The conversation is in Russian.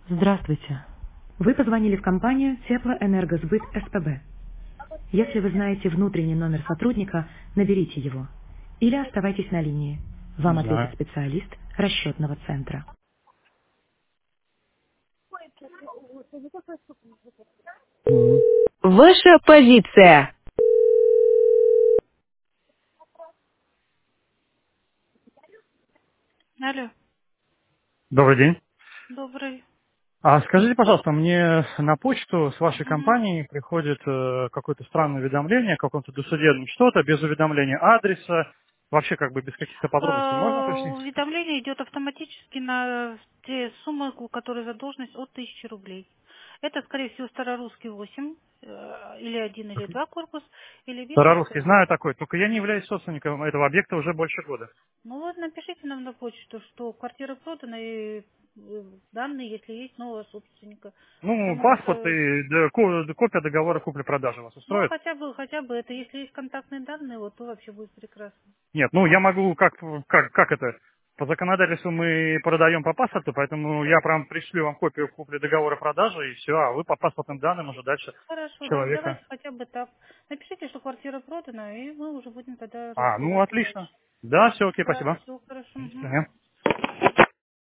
Здравствуйте. Вы позвонили в компанию Теплоэнергосбыт СПБ. Если вы знаете внутренний номер сотрудника, наберите его. Или оставайтесь на линии. Вам Не ответит знаю. специалист расчетного центра. Мгм. Ваша позиция. Алло, Добрый день. добрый. А скажите, пожалуйста, мне на почту с вашей Мгм. компании приходит какое-то странное уведомление о каком-то досудебном что-то, без уведомления адреса, вообще как бы без каких-то подробностей. Можно уточнить? Уведомление идет автоматически на те суммы, у которой задолженность от 1000 рублей. Это, скорее всего, Старорусский 8, или один, или два корпус, или Старорусский Вишенская. знаю такой, только я не являюсь собственником этого объекта уже больше года. Ну вот напишите нам на почту, что квартира продана и данные, если есть нового собственника. Ну, Потому паспорт что, и копия договора купли-продажи вас ну устроит? хотя бы это, если есть контактные данные, вот то вообще будет прекрасно. Нет, ну я могу, как это, по законодательству мы продаем по паспорту, поэтому я прям пришлю вам копию купли договора продажи и все, а вы по паспортным данным уже дальше Хорошо, человека. давайте хотя бы так. Напишите, что квартира продана, и мы уже будем тогда А, ну разбираться отлично. дальше. Да, все окей, Да, спасибо. все хорошо. До Мгм. свидания.